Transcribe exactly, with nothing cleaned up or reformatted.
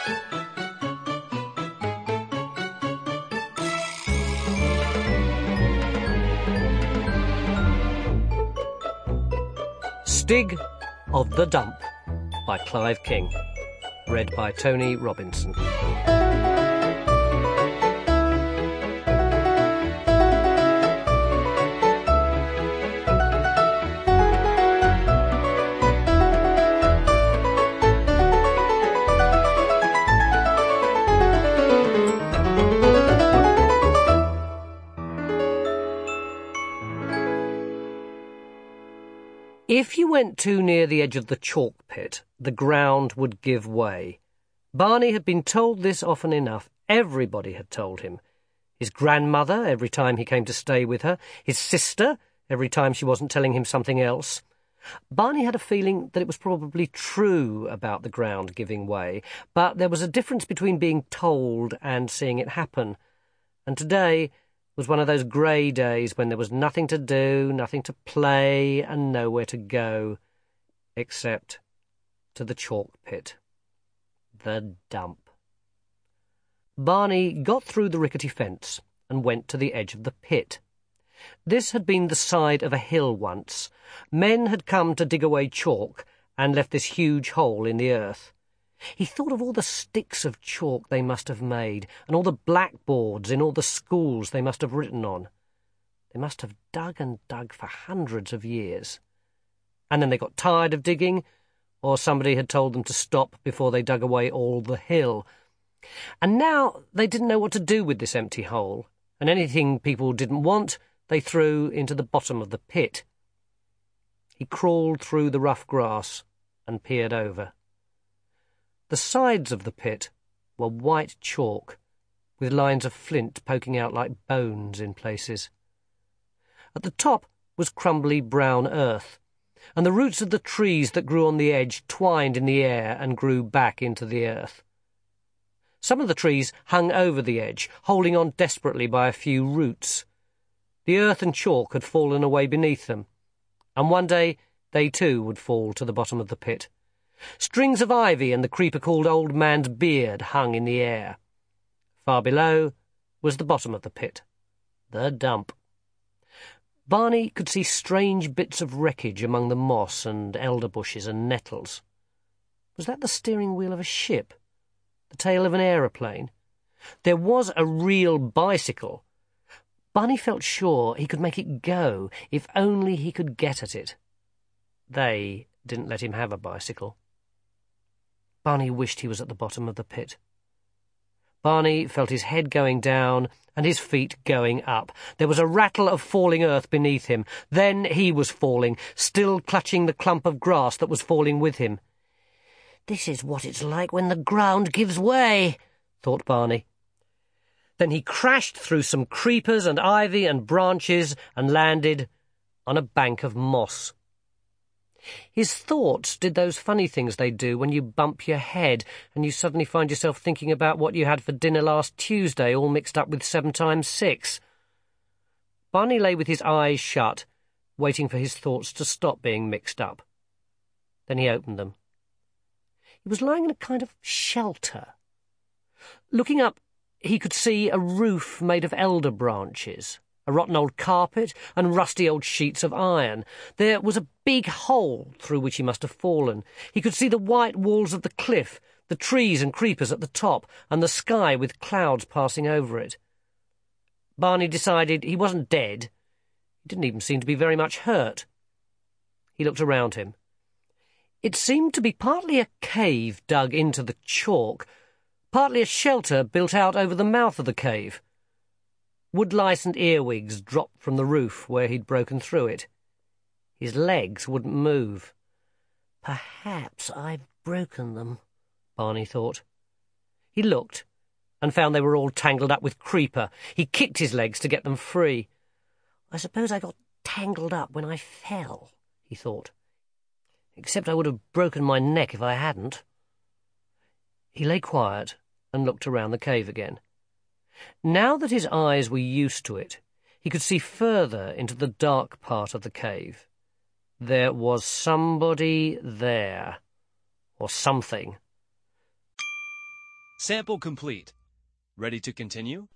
Stig of the Dump by Clive King. Read by Tony Robinson. If you went too near the edge of the chalk pit, the ground would give way. Barney had been told this often enough. Everybody had told him. His grandmother, every time he came to stay with her. His sister, every time she wasn't telling him something else. Barney had a feeling that it was probably true about the ground giving way, but there was a difference between being told and seeing it happen. And today was one of those grey days when there was nothing to do, nothing to play, and nowhere to go, except to the chalk pit. The dump. Barney got through the rickety fence and went to the edge of the pit. This had been the side of a hill once. Men had come to dig away chalk and left this huge hole in the earth. He thought of all the sticks of chalk they must have made, and all the blackboards in all the schools they must have written on. They must have dug and dug for hundreds of years. And then they got tired of digging, or somebody had told them to stop before they dug away all the hill. And now they didn't know what to do with this empty hole, and anything people didn't want they threw into the bottom of the pit. He crawled through the rough grass and peered over. The sides of the pit were white chalk, with lines of flint poking out like bones in places. At the top was crumbly brown earth, and the roots of the trees that grew on the edge twined in the air and grew back into the earth. Some of the trees hung over the edge, holding on desperately by a few roots. The earth and chalk had fallen away beneath them, and one day they too would fall to the bottom of the pit. Strings of ivy and the creeper called Old Man's Beard hung in the air. Far below was the bottom of the pit, the dump. Barney could see strange bits of wreckage among the moss and elder bushes and nettles. Was that the steering wheel of a ship? The tail of an aeroplane? There was a real bicycle. Barney felt sure he could make it go if only he could get at it. They didn't let him have a bicycle. Barney wished he was at the bottom of the pit. Barney felt his head going down and his feet going up. There was a rattle of falling earth beneath him. Then he was falling, still clutching the clump of grass that was falling with him. "This is what it's like when the ground gives way," thought Barney. Then he crashed through some creepers and ivy and branches and landed on a bank of moss. His thoughts did those funny things they do when you bump your head and you suddenly find yourself thinking about what you had for dinner last Tuesday, all mixed up with seven times six. Barney lay with his eyes shut, waiting for his thoughts to stop being mixed up. Then he opened them. He was lying in a kind of shelter. Looking up, he could see a roof made of elder branches, a rotten old carpet, and rusty old sheets of iron. There was a big hole through which he must have fallen. He could see the white walls of the cliff, the trees and creepers at the top, and the sky with clouds passing over it. Barney decided he wasn't dead. He didn't even seem to be very much hurt. He looked around him. It seemed to be partly a cave dug into the chalk, partly a shelter built out over the mouth of the cave. Woodlice and earwigs dropped from the roof where he'd broken through it. His legs wouldn't move. "Perhaps I've broken them," Barney thought. He looked and found they were all tangled up with creeper. He kicked his legs to get them free. "I suppose I got tangled up when I fell," he thought. "Except I would have broken my neck if I hadn't." He lay quiet and looked around the cave again. Now that his eyes were used to it, he could see further into the dark part of the cave. There was somebody there, or something. Sample complete. Ready to continue?